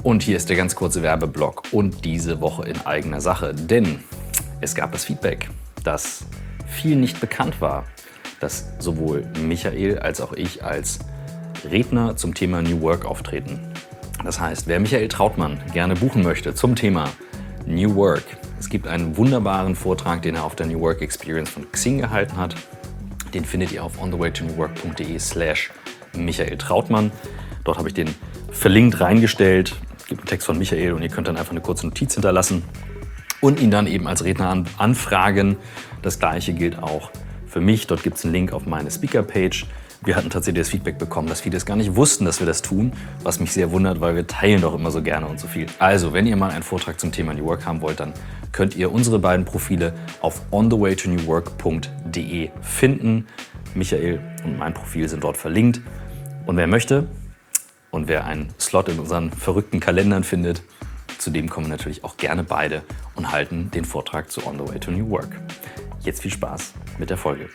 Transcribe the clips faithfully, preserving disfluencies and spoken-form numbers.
Und hier ist der ganz kurze Werbeblock und diese Woche in eigener Sache, denn es gab das Feedback, dass viel nicht bekannt war, dass sowohl Michael als auch ich als Redner zum Thema New Work auftreten. Das heißt, wer Michael Trautmann gerne buchen möchte zum Thema New Work, es gibt einen wunderbaren Vortrag, den er auf der New Work Experience von Xing gehalten hat. Den findet ihr auf onthewaytonewwork.de slash Michael Trautmann. Dort habe ich den verlinkt reingestellt. Es gibt einen Text von Michael und ihr könnt dann einfach eine kurze Notiz hinterlassen und ihn dann eben als Redner an, anfragen. Das gleiche gilt auch für mich. Dort gibt es einen Link auf meine Speaker-Page. Wir hatten tatsächlich das Feedback bekommen, dass viele es gar nicht wussten, dass wir das tun, was mich sehr wundert, weil wir teilen doch immer so gerne und so viel. Also, wenn ihr mal einen Vortrag zum Thema New Work haben wollt, dann könnt ihr unsere beiden Profile auf onthewaytonewwork punkt de finden. Michael und mein Profil sind dort verlinkt. Und wer möchte und wer einen Slot in unseren verrückten Kalendern findet, zu dem kommen natürlich auch gerne beide und halten den Vortrag zu On the Way to New Work. Jetzt viel Spaß mit der Folge.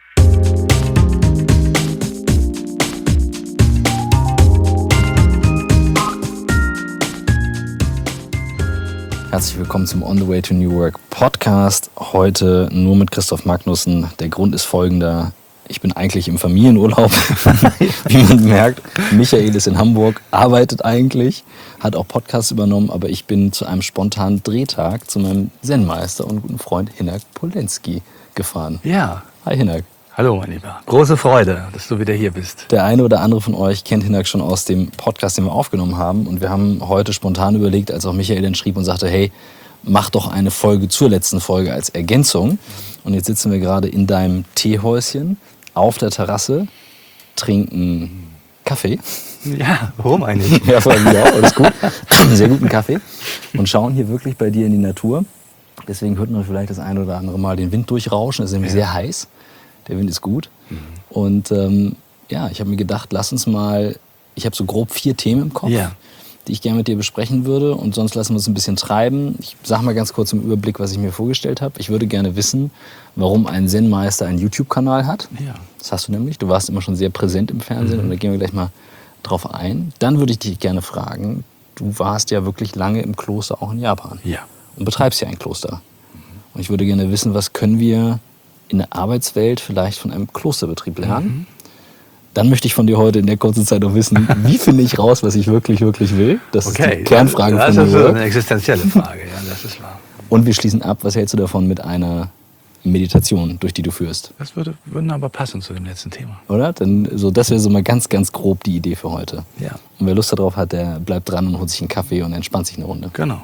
Herzlich willkommen zum On the Way to New Work Podcast. Heute nur mit Christoph Magnussen. Der Grund ist folgender. Ich bin eigentlich im Familienurlaub, wie man merkt. Michael ist in Hamburg, arbeitet eigentlich, hat auch Podcasts übernommen, aber ich bin zu einem spontanen Drehtag zu meinem Zen-Meister und guten Freund Hinak Polenski gefahren. Ja. Hi Hinak. Hallo mein Lieber. Große Freude, dass du wieder hier bist. Der eine oder andere von euch kennt Hinak schon aus dem Podcast, den wir aufgenommen haben. Und wir haben heute spontan überlegt, als auch Michael dann schrieb und sagte, hey, mach doch eine Folge zur letzten Folge als Ergänzung. Und jetzt sitzen wir gerade in deinem Teehäuschen auf der Terrasse, trinken Kaffee. Ja, warum eigentlich? Ja, vor allem ja, alles gut. Sehr guten Kaffee. Und schauen hier wirklich bei dir in die Natur. Deswegen hört man vielleicht das eine oder andere Mal den Wind durchrauschen. Es ist nämlich ja. sehr heiß. Der Wind ist gut. Mhm. Und ähm, ja, ich habe mir gedacht, lass uns mal, ich habe so grob vier Themen im Kopf, ja. die ich gerne mit dir besprechen würde. Und sonst lassen wir uns ein bisschen treiben. Ich sage mal ganz kurz im Überblick, was ich mir vorgestellt habe. Ich würde gerne wissen, warum ein Zen-Meister einen YouTube-Kanal hat. Ja. Das hast du nämlich. Du warst immer schon sehr präsent im Fernsehen. Mhm. Und da gehen wir gleich mal drauf ein. Dann würde ich dich gerne fragen, du warst ja wirklich lange im Kloster, auch in Japan. Ja. Und betreibst ja ein Kloster. Mhm. Und ich würde gerne wissen, was können wir in der Arbeitswelt vielleicht von einem Klosterbetrieb lernen. Mhm. Dann möchte ich von dir heute in der kurzen Zeit auch wissen, wie finde ich raus, was ich wirklich, wirklich will. Das okay. ist die Kernfrage das von mir. Das ist eine existenzielle Frage, ja, das ist wahr. Und wir schließen ab, was hältst du davon mit einer Meditation, durch die du führst? Das würde, würde aber passen zu dem letzten Thema. Oder? Dann, so, das wäre so mal ganz, ganz grob die Idee für heute. Ja. Und wer Lust darauf hat, der bleibt dran und holt sich einen Kaffee und entspannt sich eine Runde. Genau.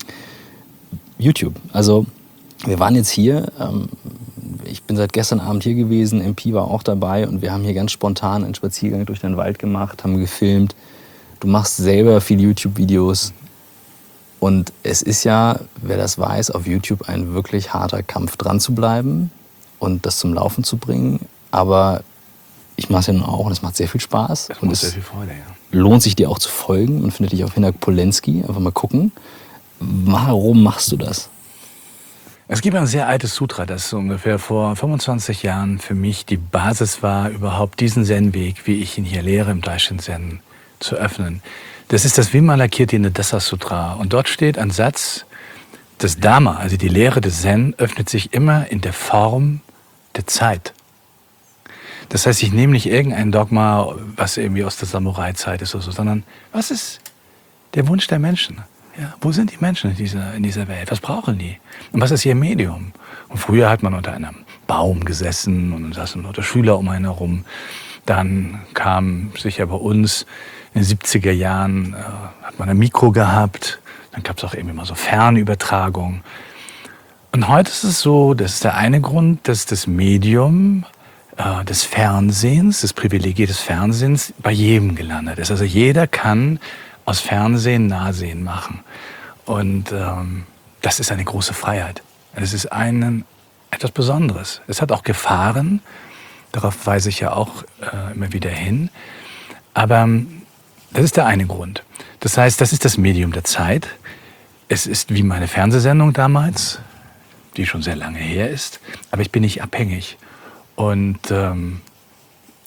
YouTube. Also wir waren jetzt hier, ähm, ich bin seit gestern Abend hier gewesen, M P war auch dabei und wir haben hier ganz spontan einen Spaziergang durch den Wald gemacht, haben gefilmt. Du machst selber viele YouTube-Videos und es ist ja, wer das weiß, auf YouTube ein wirklich harter Kampf dran zu bleiben und das zum Laufen zu bringen. Aber ich mache es ja nun auch und es macht sehr viel Spaß. Das und macht es sehr viel Freude, ja. Lohnt sich dir auch zu folgen und findet dich auf Hinak Polenski. Einfach mal gucken. Warum machst du das? Es gibt ein sehr altes Sutra, das ungefähr vor fünfundzwanzig Jahren für mich die Basis war, überhaupt diesen Zen-Weg, wie ich ihn hier lehre, im Daishin Zen zu öffnen. Das ist das Vimalakirti Dasa Sutra. Und dort steht ein Satz, das Dharma, also die Lehre des Zen, öffnet sich immer in der Form der Zeit. Das heißt, ich nehme nicht irgendein Dogma, was irgendwie aus der Samurai-Zeit ist oder so, sondern was ist der Wunsch der Menschen? Ja, wo sind die Menschen in dieser, in dieser Welt? Was brauchen die? Und was ist ihr Medium? Und früher hat man unter einem Baum gesessen und dann saßen lauter Schüler um einen herum. Dann kam sicher bei uns in den siebziger Jahren, äh, hat man ein Mikro gehabt. Dann gab es auch irgendwie mal so Fernübertragung. Und heute ist es so, das ist der eine Grund, dass das Medium äh, des Fernsehens, das Privileg des Fernsehens bei jedem gelandet ist. Also jeder kann aus Fernsehen Nahsehen machen. Und ähm, das ist eine große Freiheit. Es ist ein, etwas Besonderes. Es hat auch Gefahren, darauf weise ich ja auch äh, immer wieder hin. Aber ähm, das ist der eine Grund. Das heißt, das ist das Medium der Zeit. Es ist wie meine Fernsehsendung damals, die schon sehr lange her ist, aber ich bin nicht abhängig. Und ähm,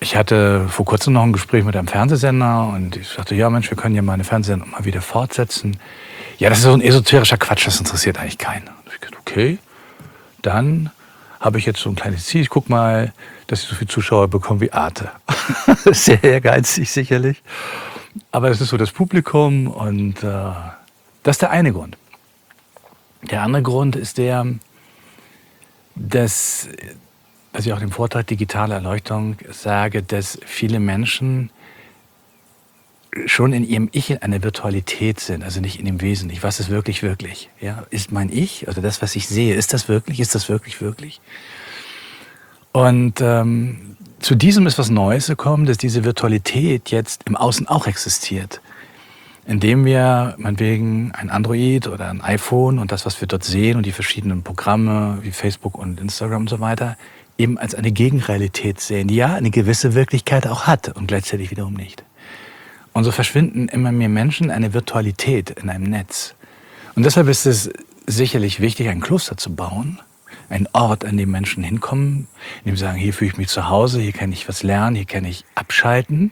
ich hatte vor kurzem noch ein Gespräch mit einem Fernsehsender und ich sagte, ja Mensch, wir können ja mal eine Fernsehsendung mal wieder fortsetzen. Ja, das ist so ein esoterischer Quatsch, das interessiert eigentlich keinen. Ich dachte, okay, dann habe ich jetzt so ein kleines Ziel. Ich guck mal, dass ich so viele Zuschauer bekomme wie Arte. Sehr ehrgeizig sicherlich. Aber das ist so das Publikum und äh, das ist der eine Grund. Der andere Grund ist der, dass, was ich auch im Vortrag Digitale Erleuchtung sage, dass viele Menschen schon in ihrem Ich in einer Virtualität sind, also nicht in dem Wesentlichen. Was ist wirklich, wirklich? Ja, ist mein Ich, also das, was ich sehe, ist das wirklich, ist das wirklich, wirklich? Und ähm, zu diesem ist was Neues gekommen, dass diese Virtualität jetzt im Außen auch existiert. Indem wir meinetwegen ein Android oder ein iPhone und das, was wir dort sehen und die verschiedenen Programme wie Facebook und Instagram und so weiter, eben als eine Gegenrealität sehen, die ja eine gewisse Wirklichkeit auch hat und gleichzeitig wiederum nicht. Und so verschwinden immer mehr Menschen eine Virtualität in einem Netz. Und deshalb ist es sicherlich wichtig, ein Kloster zu bauen, einen Ort, an dem Menschen hinkommen, in dem sie sagen, hier fühle ich mich zu Hause, hier kann ich was lernen, hier kann ich abschalten.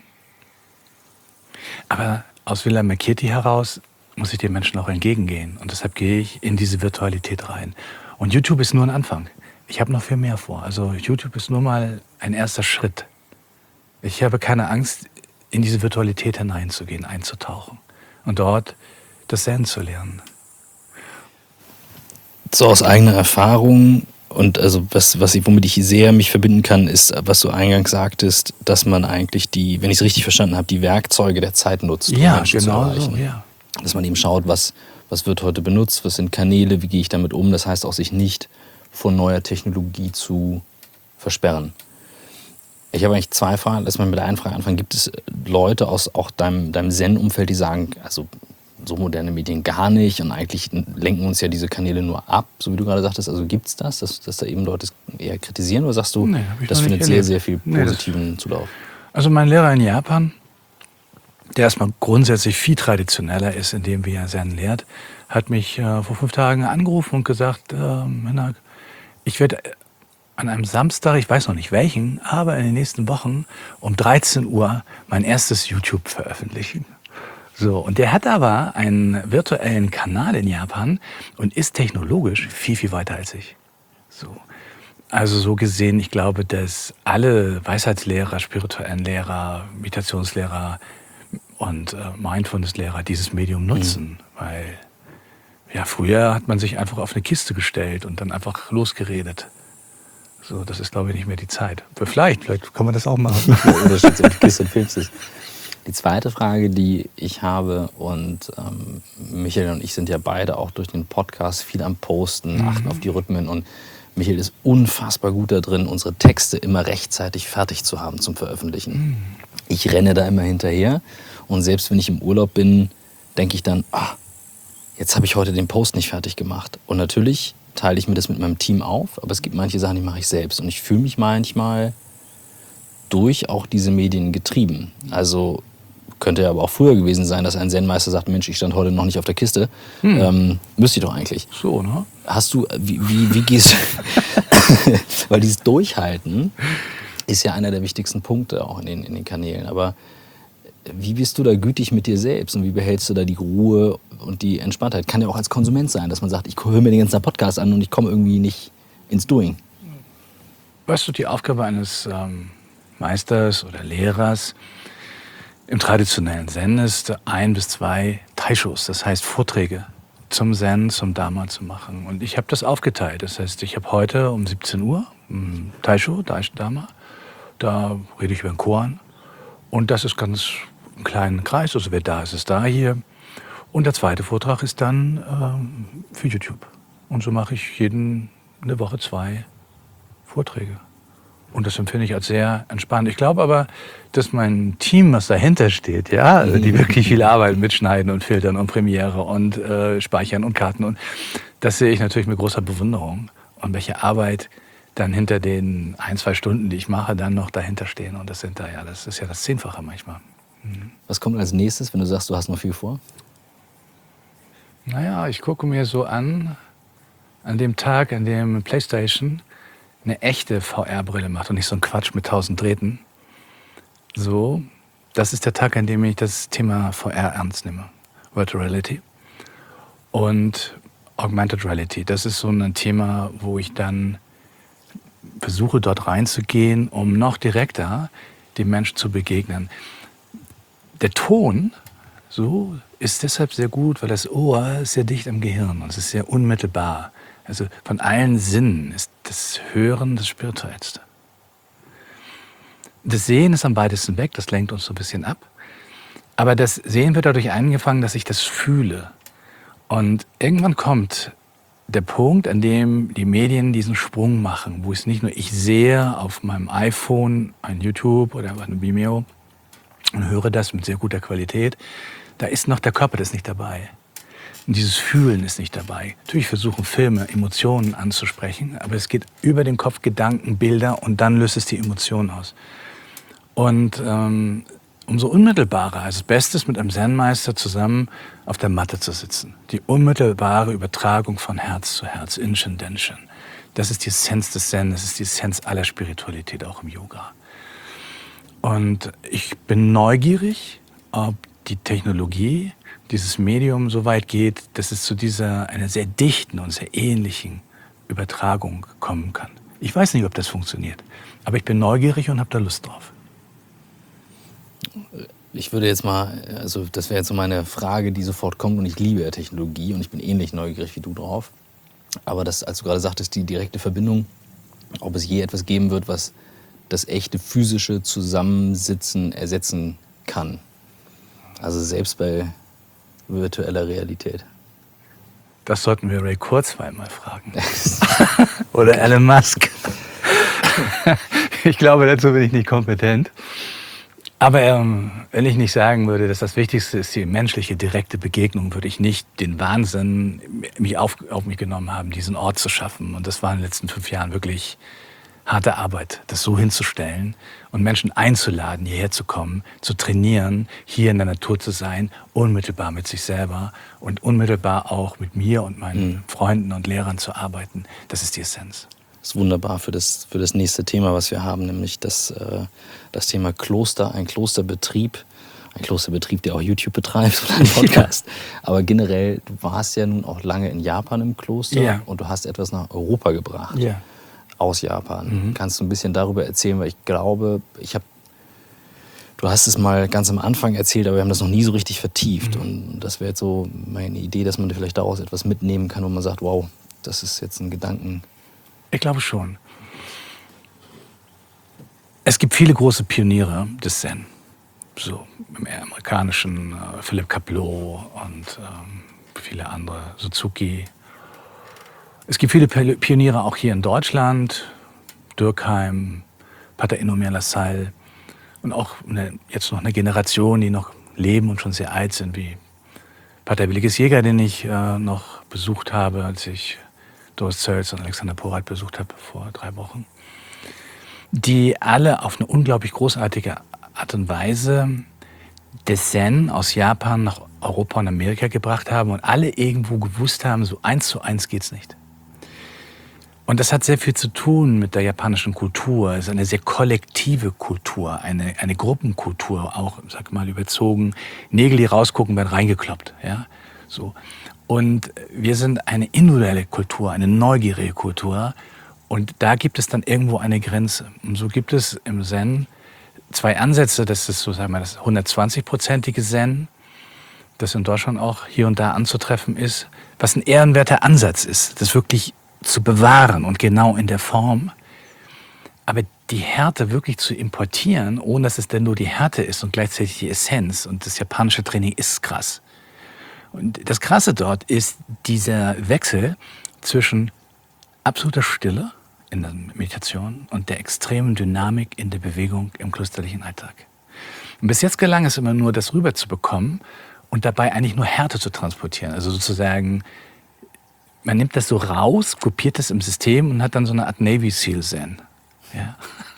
Aber aus Villa Mercati heraus muss ich den Menschen auch entgegengehen. Und deshalb gehe ich in diese Virtualität rein. Und YouTube ist nur ein Anfang. Ich habe noch viel mehr vor. Also YouTube ist nur mal ein erster Schritt. Ich habe keine Angst, in diese Virtualität hineinzugehen, einzutauchen und dort das Zen zu lernen. So aus eigener Erfahrung und also was, was ich, womit ich sehr mich verbinden kann, ist, was du eingangs sagtest, dass man eigentlich die, wenn ich es richtig verstanden habe, die Werkzeuge der Zeit nutzt, um ja, Menschen genau zu erreichen. So, ja. Dass man eben schaut, was, was wird heute benutzt, was sind Kanäle, wie gehe ich damit um. Das heißt auch, sich nicht vor neuer Technologie zu versperren. Ich habe eigentlich zwei Fragen. Lass mal mit der einen Frage anfangen. Gibt es Leute aus auch deinem, deinem Zen-Umfeld, die sagen, also so moderne Medien gar nicht und eigentlich lenken uns ja diese Kanäle nur ab, so wie du gerade sagtest. Also gibt es das, dass, dass da eben Leute eher kritisieren oder sagst du, nee, das findet sehr, erlebt. sehr viel positiven nee, Zulauf? Also mein Lehrer in Japan, der erstmal grundsätzlich viel traditioneller ist, in dem wie er Zen lehrt, hat mich äh, vor fünf Tagen angerufen und gesagt, äh, Menak, ich werde an einem Samstag, ich weiß noch nicht welchen, aber in den nächsten Wochen um dreizehn Uhr mein erstes YouTube veröffentlichen. So, und der hat aber einen virtuellen Kanal in Japan und ist technologisch viel, viel weiter als ich. So. Also so gesehen, ich glaube, dass alle Weisheitslehrer, spirituellen Lehrer, Meditationslehrer und äh, Mindfulness-Lehrer dieses Medium nutzen, mhm. weil ja, früher hat man sich einfach auf eine Kiste gestellt und dann einfach losgeredet. So, das ist, glaube ich, nicht mehr die Zeit. Vielleicht, vielleicht kann man das auch machen. Oder steht so auf die Kiste und filmst es. Die zweite Frage, die ich habe, und ähm, Michael und ich sind ja beide auch durch den Podcast viel am Posten, mhm. achten auf die Rhythmen. Und Michael ist unfassbar gut da drin, unsere Texte immer rechtzeitig fertig zu haben zum Veröffentlichen. Mhm. Ich renne da immer hinterher. Und selbst wenn ich im Urlaub bin, denke ich dann, ah, jetzt habe ich heute den Post nicht fertig gemacht. Und natürlich teile ich mir das mit meinem Team auf, aber es gibt manche Sachen, die mache ich selbst. Und ich fühle mich manchmal durch auch diese Medien getrieben. Also könnte ja aber auch früher gewesen sein, dass ein Zen-Meister sagt, Mensch, ich stand heute noch nicht auf der Kiste. Hm. Ähm, müsste ich doch eigentlich. So, ne? Hast du, wie, wie, wie gehst du, weil dieses Durchhalten ist ja einer der wichtigsten Punkte auch in den, in den Kanälen, aber wie bist du da gütig mit dir selbst und wie behältst du da die Ruhe und die Entspanntheit? Kann ja auch als Konsument sein, dass man sagt, ich höre mir den ganzen Podcast an und ich komme irgendwie nicht ins Doing. Weißt du, die Aufgabe eines ähm, Meisters oder Lehrers im traditionellen Zen ist, ein bis zwei Taishos, das heißt Vorträge zum Zen, zum Dharma zu machen. Und ich habe das aufgeteilt. Das heißt, ich habe heute um siebzehn Uhr ein Taisho, Dharma, da rede ich über den Koan. Und das ist ganz ein kleinen Kreis, also wer da ist, ist da hier. Und der zweite Vortrag ist dann ähm, für YouTube. Und so mache ich jeden eine Woche zwei Vorträge. Und das empfinde ich als sehr entspannt. Ich glaube aber, dass mein Team, was dahinter steht, ja, also die wirklich viel arbeiten mit Schneiden und Filtern und Premiere und äh, Speichern und Karten. Und das sehe ich natürlich mit großer Bewunderung. Und welche Arbeit dann hinter den ein, zwei Stunden, die ich mache, dann noch dahinter stehen. Und das sind da ja, das ist ja das Zehnfache manchmal. Mhm. Was kommt als nächstes, wenn du sagst, du hast noch viel vor? Naja, ich gucke mir so an, an dem Tag, an dem PlayStation eine echte V R-Brille macht und nicht so ein Quatsch mit tausend Drähten. So, das ist der Tag, an dem ich das Thema V R ernst nehme. Virtual Reality und Augmented Reality. Das ist so ein Thema, wo ich dann versuche, dort reinzugehen, um noch direkter dem Menschen zu begegnen. Der Ton so ist deshalb sehr gut, weil das Ohr ist sehr dicht am Gehirn und es ist sehr unmittelbar. Also von allen Sinnen ist das Hören das Spirituellste. Das Sehen ist am weitesten weg, das lenkt uns so ein bisschen ab. Aber das Sehen wird dadurch eingefangen, dass ich das fühle. Und irgendwann kommt der Punkt, an dem die Medien diesen Sprung machen, wo es nicht nur ich sehe auf meinem iPhone, ein YouTube oder ein Vimeo und höre das mit sehr guter Qualität, da ist noch der Körper, das ist nicht dabei. Und dieses Fühlen ist nicht dabei. Natürlich versuchen Filme, Emotionen anzusprechen, aber es geht über den Kopf, Gedanken, Bilder und dann löst es die Emotionen aus. Und ähm, umso unmittelbarer, also das Beste ist, mit einem Zen-Meister zusammen auf der Matte zu sitzen. Die unmittelbare Übertragung von Herz zu Herz, Inshin Denshin. Das ist die Essenz des Zen, das ist die Essenz aller Spiritualität, auch im Yoga. Und ich bin neugierig, ob die Technologie, dieses Medium so weit geht, dass es zu dieser einer sehr dichten und sehr ähnlichen Übertragung kommen kann. Ich weiß nicht, ob das funktioniert, aber ich bin neugierig und habe da Lust drauf. Ich würde jetzt mal, also das wäre jetzt so meine Frage, die sofort kommt, und ich liebe ja Technologie und ich bin ähnlich neugierig wie du drauf. Aber das, als du gerade sagtest, die direkte Verbindung, ob es je etwas geben wird, was das echte physische Zusammensitzen ersetzen kann. Also selbst bei virtueller Realität. Das sollten wir Ray Kurzweil mal fragen. Oder Elon Musk. Ich glaube, dazu bin ich nicht kompetent. Aber ähm, wenn ich nicht sagen würde, dass das Wichtigste ist, die menschliche, direkte Begegnung, würde ich nicht den Wahnsinn mich auf, auf mich genommen haben, diesen Ort zu schaffen. Und das war in den letzten fünf Jahren wirklich harte Arbeit, das so hinzustellen und Menschen einzuladen, hierher zu kommen, zu trainieren, hier in der Natur zu sein, unmittelbar mit sich selber und unmittelbar auch mit mir und meinen mhm. Freunden und Lehrern zu arbeiten. Das ist die Essenz. Das ist wunderbar für das, für das nächste Thema, was wir haben, nämlich das, äh, das Thema Kloster, ein Klosterbetrieb. Ein Klosterbetrieb, der auch YouTube betreibt oder einen Podcast. Ja. Aber generell, du warst ja nun auch lange in Japan im Kloster ja. und du hast etwas nach Europa gebracht. Ja. Aus Japan. Mhm. Kannst du ein bisschen darüber erzählen, weil ich glaube, ich habe, du hast es mal ganz am Anfang erzählt, aber wir haben das noch nie so richtig vertieft. Mhm. Und das wäre jetzt so meine Idee, dass man vielleicht daraus etwas mitnehmen kann, wo man sagt, wow, das ist jetzt ein Gedanken. Ich glaube schon. Es gibt viele große Pioniere des Zen. So im amerikanischen äh, Philip Kapleau und ähm, viele andere, Suzuki. Es gibt viele Pioniere auch hier in Deutschland, Dürkheim, Pater Enomir Lassalle und auch eine, jetzt noch eine Generation, die noch leben und schon sehr alt sind, wie Pater Williges Jäger, den ich äh, noch besucht habe, als ich Doris Zölz und Alexander Porat besucht habe vor drei Wochen, die alle auf eine unglaublich großartige Art und Weise des Zen aus Japan nach Europa und Amerika gebracht haben und alle irgendwo gewusst haben, so eins zu eins geht's nicht. Und das hat sehr viel zu tun mit der japanischen Kultur. Es ist eine sehr kollektive Kultur, eine, eine Gruppenkultur, auch, sag mal, überzogen. Nägel, die rausgucken, werden reingekloppt. Ja? So. Und wir sind eine individuelle Kultur, eine neugierige Kultur. Und da gibt es dann irgendwo eine Grenze. Und so gibt es im Zen zwei Ansätze. Das ist so, sagen wir, das hundertzwanzig-prozentige Zen, das in Deutschland auch hier und da anzutreffen ist, was ein ehrenwerter Ansatz ist, das wirklich zu bewahren und genau in der Form. Aber die Härte wirklich zu importieren, ohne dass es denn nur die Härte ist und gleichzeitig die Essenz. Und das japanische Training ist krass. Und das Krasse dort ist dieser Wechsel zwischen absoluter Stille in der Meditation und der extremen Dynamik in der Bewegung im klösterlichen Alltag. Und bis jetzt gelang es immer nur, das rüberzubekommen und dabei eigentlich nur Härte zu transportieren. Also sozusagen, man nimmt das so raus, kopiert das im System und hat dann so eine Art Navy Seal Zen. Ja.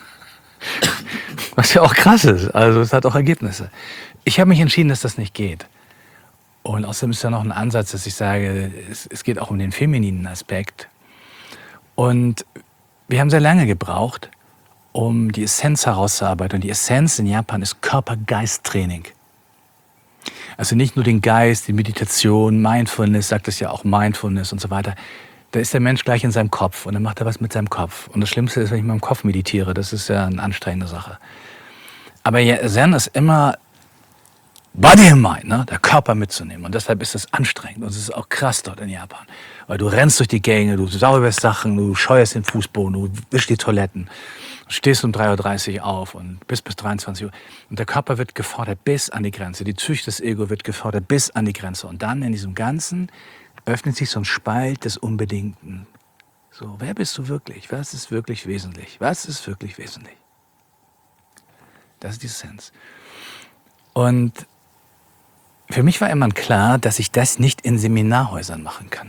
Was ja auch krass ist. Also es hat auch Ergebnisse. Ich habe mich entschieden, dass das nicht geht. Und außerdem ist da noch ein Ansatz, dass ich sage, es, es geht auch um den femininen Aspekt. Und wir haben sehr lange gebraucht, um die Essenz herauszuarbeiten. Und die Essenz in Japan ist Körper-Geist-Training. Also nicht nur den Geist, die Meditation, Mindfulness, sagt es ja auch Mindfulness und so weiter. Da ist der Mensch gleich in seinem Kopf und dann macht er was mit seinem Kopf. Und das Schlimmste ist, wenn ich mit meinem Kopf meditiere, das ist ja eine anstrengende Sache. Aber Zen ist immer Body and Mind, ne? Der Körper mitzunehmen. Und deshalb ist es anstrengend und es ist auch krass dort in Japan. Weil du rennst durch die Gänge, du sauberst Sachen, du scheuerst den Fußboden, du wischst die Toiletten. Stehst um drei Uhr dreißig auf und bis bis dreiundzwanzig Uhr. Und der Körper wird gefordert bis an die Grenze. Die Psyche, das Ego wird gefordert bis an die Grenze. Und dann in diesem Ganzen öffnet sich so ein Spalt des Unbedingten. So, wer bist du wirklich? Was ist wirklich wesentlich? Was ist wirklich wesentlich? Das ist die Essenz. Und für mich war immer klar, dass ich das nicht in Seminarhäusern machen kann.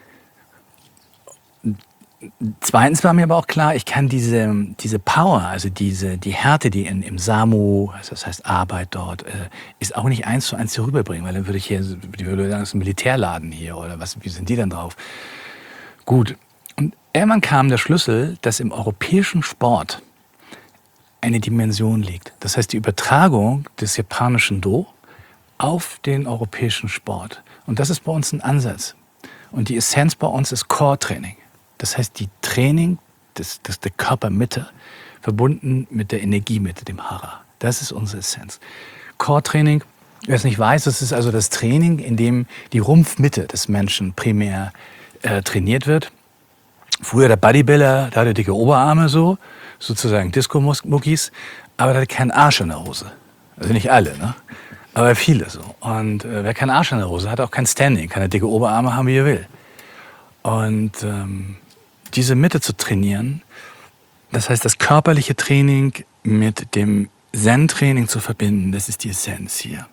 Zweitens war mir aber auch klar, ich kann diese, diese Power, also diese, die Härte, die in, im SAMU, also das heißt Arbeit dort, äh, ist auch nicht eins zu eins hier rüberbringen, weil dann würde ich hier, die würde sagen, das ist ein Militärladen hier oder was, wie sind die denn drauf? Gut. Und irgendwann kam der Schlüssel, dass im europäischen Sport eine Dimension liegt. Das heißt, die Übertragung des japanischen Do auf den europäischen Sport. Und das ist bei uns ein Ansatz. Und die Essenz bei uns ist Core-Training. Das heißt, die Training des, des, der Körpermitte verbunden mit der Energiemitte, dem Hara. Das ist unsere Essenz. Core-Training, wer es nicht weiß, das ist also das Training, in dem die Rumpfmitte des Menschen primär äh, trainiert wird. Früher der Bodybuilder, da hatte dicke Oberarme so, sozusagen Disco-Muckis, aber der hatte keinen Arsch in der Hose. Also nicht alle, ne? Aber viele so. Und äh, wer keinen Arsch in der Hose hat, auch kein Standing, kann er dicke Oberarme haben, wie er will. Und ähm, diese Mitte zu trainieren, das heißt, das körperliche Training mit dem Zen-Training zu verbinden, das ist die Essenz hier.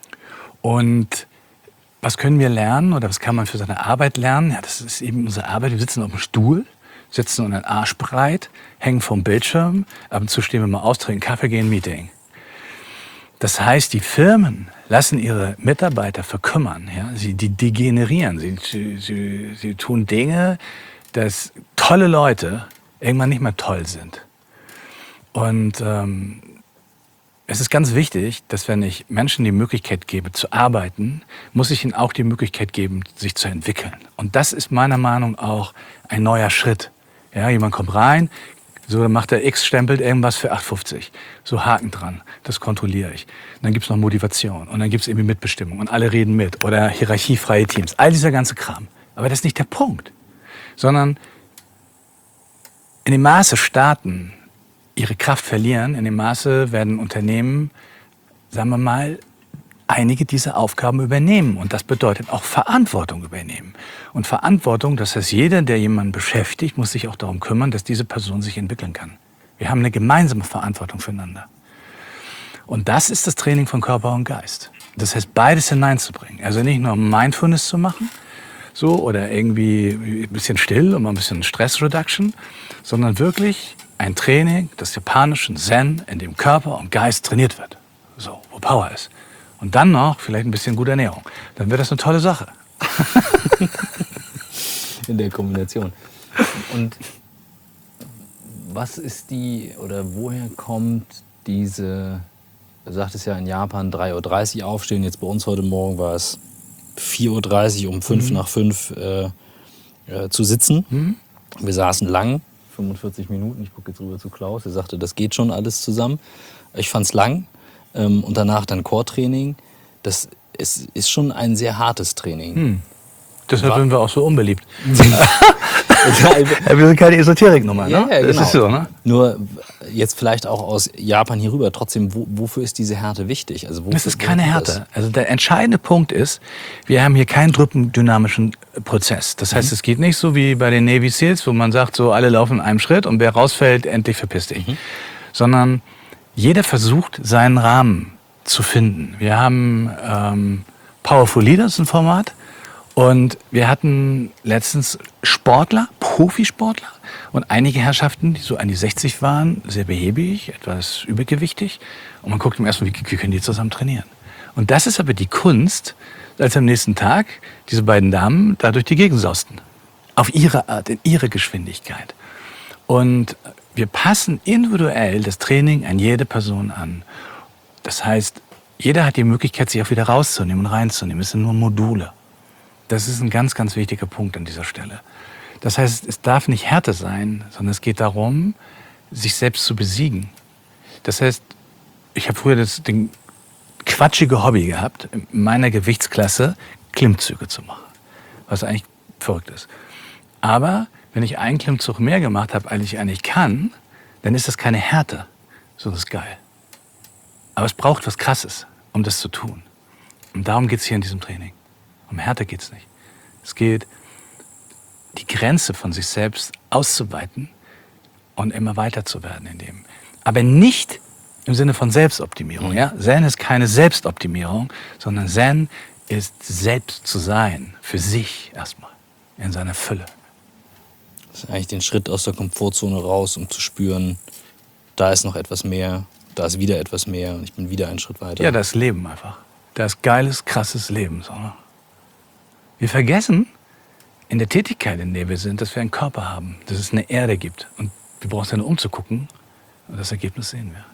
Und was können wir lernen oder was kann man für seine Arbeit lernen? Ja, das ist eben unsere Arbeit. Wir sitzen auf dem Stuhl, sitzen unseren Arsch breit, hängen vom Bildschirm, ab und zu stehen wir mal aus, trinken Kaffee, gehen Meeting. Das heißt, die Firmen lassen ihre Mitarbeiter verkümmern. Ja? Sie die degenerieren. Sie, sie, sie, sie tun Dinge, dass tolle Leute irgendwann nicht mehr toll sind. Und ähm, es ist ganz wichtig, dass wenn ich Menschen die Möglichkeit gebe zu arbeiten, muss ich ihnen auch die Möglichkeit geben, sich zu entwickeln. Und das ist meiner Meinung nach auch ein neuer Schritt. Ja, jemand kommt rein, so, dann macht er X, stempelt irgendwas für acht fünfzig. So Haken dran, das kontrolliere ich. Und dann gibt's noch Motivation und dann gibt's irgendwie Mitbestimmung und alle reden mit oder hierarchiefreie Teams. All dieser ganze Kram. Aber das ist nicht der Punkt. Sondern in dem Maße Staaten ihre Kraft verlieren, in dem Maße werden Unternehmen, sagen wir mal, einige dieser Aufgaben übernehmen. Und das bedeutet auch Verantwortung übernehmen. Und Verantwortung, das heißt, jeder, der jemanden beschäftigt, muss sich auch darum kümmern, dass diese Person sich entwickeln kann. Wir haben eine gemeinsame Verantwortung füreinander. Und das ist das Training von Körper und Geist. Das heißt, beides hineinzubringen. Also nicht nur Mindfulness zu machen, so, oder irgendwie ein bisschen still und mal ein bisschen Stress Reduction, sondern wirklich ein Training des japanischen Zen, in dem Körper und Geist trainiert wird. So, wo Power ist. Und dann noch vielleicht ein bisschen gute Ernährung. Dann wird das eine tolle Sache. In der Kombination. Und was ist die, oder woher kommt diese, du sagtest ja in Japan drei Uhr dreißig aufstehen, jetzt bei uns heute Morgen war es vier Uhr dreißig, um fünf mhm. nach fünf äh, äh, zu sitzen. Mhm. Wir saßen lang, fünfundvierzig Minuten, ich gucke jetzt rüber zu Klaus, er sagte, das geht schon alles zusammen. Ich fand es lang. Und danach dann Core-Training. Das ist, ist schon ein sehr hartes Training. Hm. Deshalb sind wir auch so unbeliebt. Ja, wir sind keine Esoterik-Nummer, ne? Ja, ja, genau. Das ist so, ne? Nur jetzt vielleicht auch aus Japan hier rüber. Trotzdem, wo, wofür ist diese Härte wichtig? Also wofür, das ist keine Härte. Also der entscheidende Punkt ist, wir haben hier keinen truppendynamischen Prozess. Das heißt, mhm. es geht nicht so wie bei den Navy Seals, wo man sagt, so alle laufen in einem Schritt und wer rausfällt, endlich verpiss dich. Mhm. Sondern jeder versucht, seinen Rahmen zu finden. Wir haben ähm, Powerful Leaders, ein Format. Und wir hatten letztens Sportler, Profisportler und einige Herrschaften, die so an die sechzig waren, sehr behäbig, etwas übergewichtig. Und man guckt im ersten Mal, wie, wie können die zusammen trainieren? Und das ist aber die Kunst, als am nächsten Tag diese beiden Damen da durch die Gegend sausten. Auf ihre Art, in ihre Geschwindigkeit. Und wir passen individuell das Training an jede Person an. Das heißt, jeder hat die Möglichkeit, sich auch wieder rauszunehmen und reinzunehmen. Es sind nur Module. Das ist ein ganz, ganz wichtiger Punkt an dieser Stelle. Das heißt, es darf nicht Härte sein, sondern es geht darum, sich selbst zu besiegen. Das heißt, ich habe früher das den quatschige Hobby gehabt, in meiner Gewichtsklasse Klimmzüge zu machen, was eigentlich verrückt ist. Aber wenn ich einen Klimmzug mehr gemacht habe, als ich eigentlich kann, dann ist das keine Härte. So, das ist geil. Aber es braucht was Krasses, um das zu tun. Und darum geht es hier in diesem Training. Um Härte geht es nicht. Es geht, die Grenze von sich selbst auszuweiten und immer weiter zu werden in dem. Aber nicht im Sinne von Selbstoptimierung. Ja? Zen ist keine Selbstoptimierung, sondern Zen ist selbst zu sein, für sich erstmal, in seiner Fülle. Das ist eigentlich den Schritt aus der Komfortzone raus, um zu spüren, da ist noch etwas mehr, da ist wieder etwas mehr und ich bin wieder einen Schritt weiter. Ja, das Leben einfach. Das geiles, krasses Leben. So, ne? Wir vergessen in der Tätigkeit, in der wir sind, dass wir einen Körper haben, dass es eine Erde gibt. Und wir brauchen dann umzugucken und das Ergebnis sehen wir.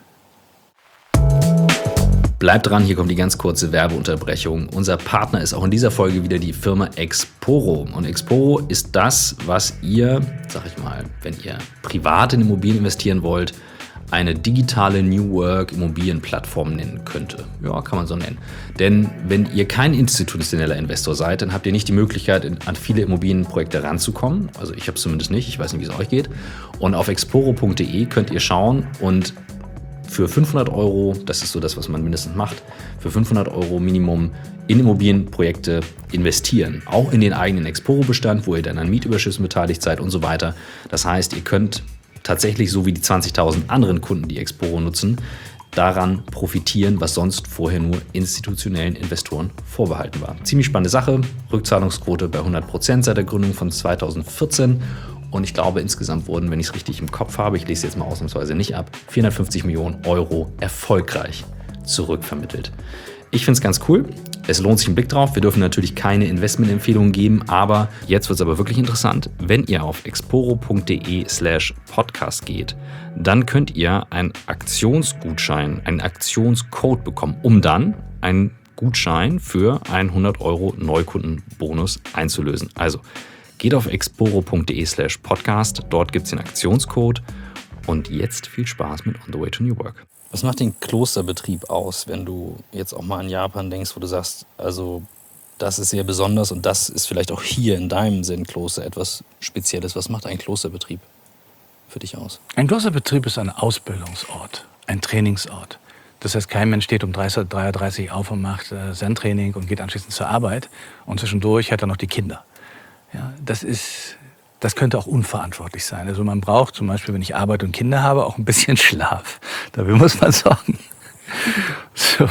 Bleibt dran, hier kommt die ganz kurze Werbeunterbrechung. Unser Partner ist auch in dieser Folge wieder die Firma Exporo. Und Exporo ist das, was ihr, sag ich mal, wenn ihr privat in Immobilien investieren wollt, eine digitale New Work Immobilienplattform nennen könnte. Ja, kann man so nennen. Denn wenn ihr kein institutioneller Investor seid, dann habt ihr nicht die Möglichkeit, an viele Immobilienprojekte ranzukommen. Also ich habe es zumindest nicht, ich weiß nicht, wie es euch geht. Und auf exporo punkt de könnt ihr schauen und für fünfhundert Euro, das ist so das, was man mindestens macht, für fünfhundert Euro Minimum in Immobilienprojekte investieren. Auch in den eigenen Exporo-Bestand, wo ihr dann an Mietüberschüssen beteiligt seid und so weiter. Das heißt, ihr könnt tatsächlich, so wie die zwanzigtausend anderen Kunden, die Exporo nutzen, daran profitieren, was sonst vorher nur institutionellen Investoren vorbehalten war. Ziemlich spannende Sache. Rückzahlungsquote bei hundert Prozent seit der Gründung von zweitausendvierzehn. Und ich glaube, insgesamt wurden, wenn ich es richtig im Kopf habe, ich lese jetzt mal ausnahmsweise nicht ab, vierhundertfünfzig Millionen Euro erfolgreich zurückvermittelt. Ich finde es ganz cool. Es lohnt sich ein Blick drauf. Wir dürfen natürlich keine Investmentempfehlungen geben, aber jetzt wird es aber wirklich interessant. Wenn ihr auf exporo punkt de slash podcast geht, dann könnt ihr einen Aktionsgutschein, einen Aktionscode bekommen, um dann einen Gutschein für einen hundert Euro Neukundenbonus einzulösen. Also geht auf exporo punkt de slash podcast, dort gibt es den Aktionscode und jetzt viel Spaß mit On the Way to New Work. Was macht den Klosterbetrieb aus, wenn du jetzt auch mal an Japan denkst, wo du sagst, also das ist sehr besonders und das ist vielleicht auch hier in deinem Zen-Kloster etwas Spezielles. Was macht ein Klosterbetrieb für dich aus? Ein Klosterbetrieb ist ein Ausbildungsort, ein Trainingsort. Das heißt, kein Mensch steht um drei Uhr dreißig auf und macht äh, Zen-Training und geht anschließend zur Arbeit und zwischendurch hat er noch die Kinder. Ja, das ist, das könnte auch unverantwortlich sein. Also man braucht zum Beispiel, wenn ich Arbeit und Kinder habe, auch ein bisschen Schlaf. Dafür muss man sorgen. So.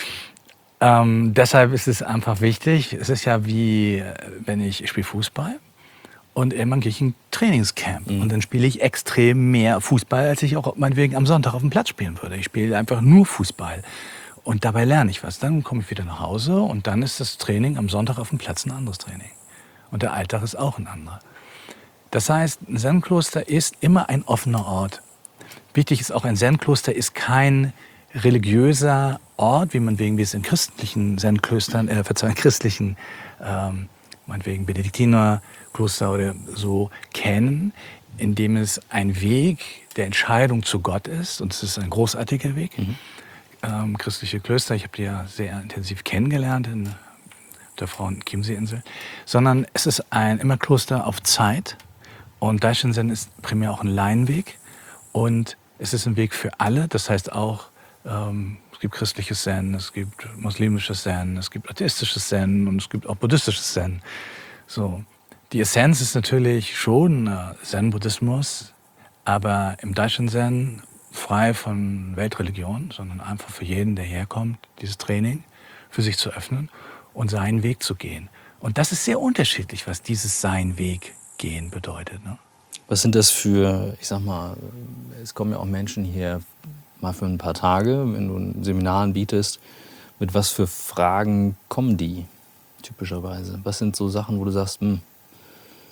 Ähm, deshalb ist es einfach wichtig. Es ist ja wie, wenn ich, ich spiele Fußball und irgendwann gehe ich in ein Trainingscamp. Mhm. Und dann spiele ich extrem mehr Fußball, als ich auch meinetwegen am Sonntag auf dem Platz spielen würde. Ich spiele einfach nur Fußball. Und dabei lerne ich was. Dann komme ich wieder nach Hause und dann ist das Training am Sonntag auf dem Platz ein anderes Training. Und der Alltag ist auch ein anderer. Das heißt, ein Zen-Kloster ist immer ein offener Ort. Wichtig ist auch, ein Zen-Kloster ist kein religiöser Ort, wie man wegen wie es in christlichen Zen-Klöstern, äh, Verzeihung, christlichen, ähm, meinetwegen Benediktinerkloster oder so kennen, in dem es ein Weg der Entscheidung zu Gott ist. Und es ist ein großartiger Weg. Mhm. Ähm, christliche Klöster, ich habe die ja sehr intensiv kennengelernt in der Frauen-Chiemsee-Insel, sondern es ist ein immer Kloster auf Zeit und Daishin Zen ist primär auch ein Laienweg und es ist ein Weg für alle, das heißt auch, ähm, es gibt christliches Zen, es gibt muslimisches Zen, es gibt atheistisches Zen und es gibt auch buddhistisches Zen. So. Die Essenz ist natürlich schon äh, Zen-Buddhismus, aber im Daishin Zen frei von Weltreligion, sondern einfach für jeden, der herkommt, dieses Training für sich zu öffnen und seinen Weg zu gehen. Und das ist sehr unterschiedlich, was dieses seinen Weg gehen bedeutet. Ne? Was sind das für, ich sag mal, es kommen ja auch Menschen hier mal für ein paar Tage, wenn du ein Seminar anbietest, mit was für Fragen kommen die typischerweise? Was sind so Sachen, wo du sagst, hm,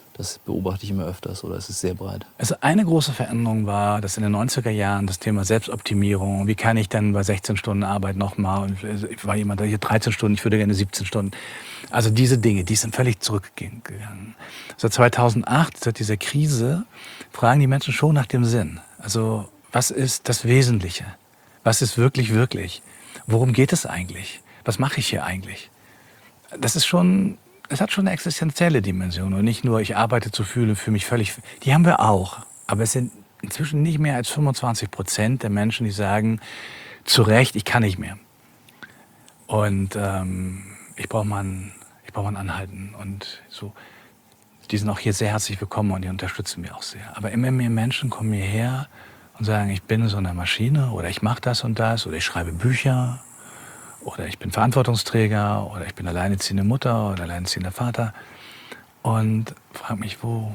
Das beobachte ich immer öfters oder ist es sehr breit? Also eine große Veränderung war, dass in den neunziger Jahren das Thema Selbstoptimierung, wie kann ich denn bei sechzehn Stunden Arbeit nochmal, und ich war jemand, der hier dreizehn Stunden, ich würde gerne siebzehn Stunden. Also diese Dinge, die sind völlig zurückgegangen. Seit zweitausendacht, seit dieser Krise, fragen die Menschen schon nach dem Sinn. Also was ist das Wesentliche? Was ist wirklich, wirklich? Worum geht es eigentlich? Was mache ich hier eigentlich? Das ist schon... Es hat schon eine existenzielle Dimension und nicht nur, ich arbeite zu viel und fühle mich völlig... Die haben wir auch, aber es sind inzwischen nicht mehr als fünfundzwanzig Prozent der Menschen, die sagen, zu Recht, ich kann nicht mehr. Und ähm, ich brauche mal, ein, ich brauch mal ein Anhalten. Und so, die sind auch hier sehr herzlich willkommen und die unterstützen mich auch sehr. Aber immer mehr Menschen kommen hierher und sagen, ich bin so eine Maschine oder ich mache das und das oder ich schreibe Bücher. Oder ich bin Verantwortungsträger oder ich bin alleinerziehende Mutter oder alleinerziehender Vater und frage mich, wo...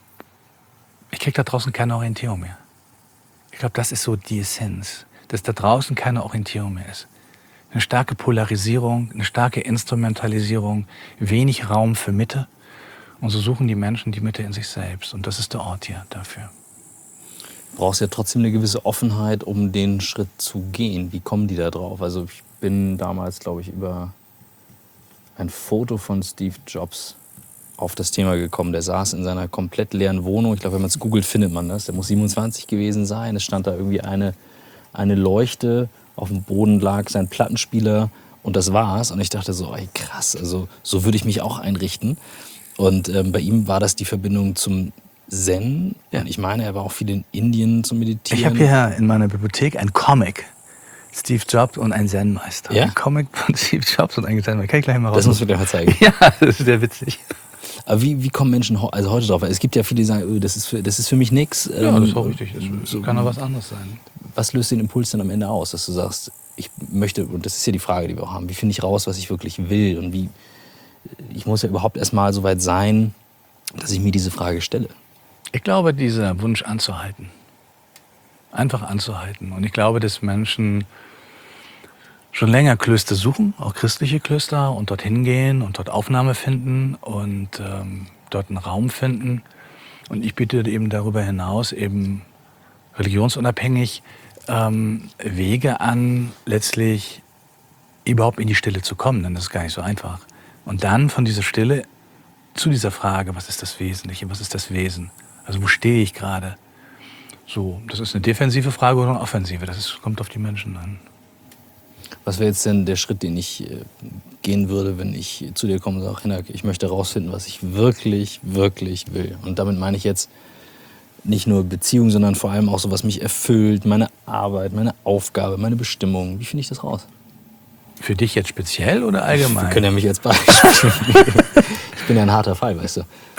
Ich kriege da draußen keine Orientierung mehr. Ich glaube, das ist so die Essenz, dass da draußen keine Orientierung mehr ist. Eine starke Polarisierung, eine starke Instrumentalisierung, wenig Raum für Mitte. Und so suchen die Menschen die Mitte in sich selbst. Und das ist der Ort hier dafür. Du brauchst ja trotzdem eine gewisse Offenheit, um den Schritt zu gehen. Wie kommen die da drauf? Also ich bin damals, glaube ich, über ein Foto von Steve Jobs auf das Thema gekommen. Der saß in seiner komplett leeren Wohnung. Ich glaube, wenn man es googelt, findet man das. Der muss siebenundzwanzig gewesen sein. Es stand da irgendwie eine, eine Leuchte. Auf dem Boden lag sein Plattenspieler und das war's. Und ich dachte so, ey, krass, also so würde ich mich auch einrichten. Und ähm, bei ihm war das die Verbindung zum Zen. Ja. Und ich meine, er war auch viel in Indien zum Meditieren. Ich habe hier in meiner Bibliothek ein Comic. Steve Jobs und ein Zen-Meister. Ja? Ein Comic von Steve Jobs und ein Zen-Meister. Kann ich gleich mal raus. Das musst du dir mal zeigen. Ja, das ist sehr witzig. Aber wie, wie kommen Menschen also heute drauf? Es gibt ja viele, die sagen, öh, das, ist für, das ist für mich nichts. Ja, das ist auch richtig. Das so, kann auch was anderes sein. Was löst den Impuls denn am Ende aus, dass du sagst, ich möchte, und das ist ja die Frage, die wir auch haben, wie finde ich raus, was ich wirklich will? Und wie, ich muss ja überhaupt erst mal so weit sein, dass ich mir diese Frage stelle. Ich glaube, dieser Wunsch anzuhalten. Einfach anzuhalten. Und ich glaube, dass Menschen schon länger Klöster suchen, auch christliche Klöster, und dorthin gehen und dort Aufnahme finden und ähm, dort einen Raum finden. Und ich biete eben darüber hinaus eben religionsunabhängig ähm, Wege an, letztlich überhaupt in die Stille zu kommen, denn das ist gar nicht so einfach. Und dann von dieser Stille zu dieser Frage, was ist das Wesentliche, was ist das Wesen? Also wo stehe ich gerade? So, das ist eine defensive Frage oder eine offensive, das ist, kommt auf die Menschen an. Was wäre jetzt denn der Schritt, den ich äh, gehen würde, wenn ich zu dir komme und sage, Hinak, ich möchte herausfinden, was ich wirklich, wirklich will? Und damit meine ich jetzt nicht nur Beziehung, sondern vor allem auch so, was mich erfüllt, meine Arbeit, meine Aufgabe, meine Bestimmung. Wie finde ich das raus? Für dich jetzt speziell oder allgemein? Wir können ja mich jetzt Beispiel. Ich bin ja ein harter Fall, weißt du.